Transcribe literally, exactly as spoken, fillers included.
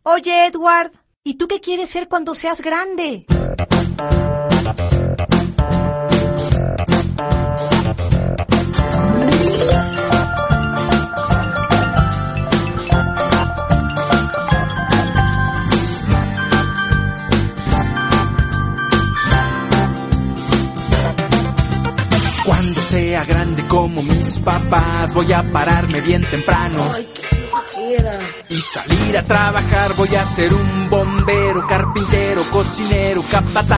Oye, Edward, ¿y tú qué quieres ser cuando seas grande? Cuando sea grande como mis papás, voy a pararme bien temprano. Ay, qué flojera. Y salir a trabajar, voy a ser un bombero, carpintero, cocinero, capataz.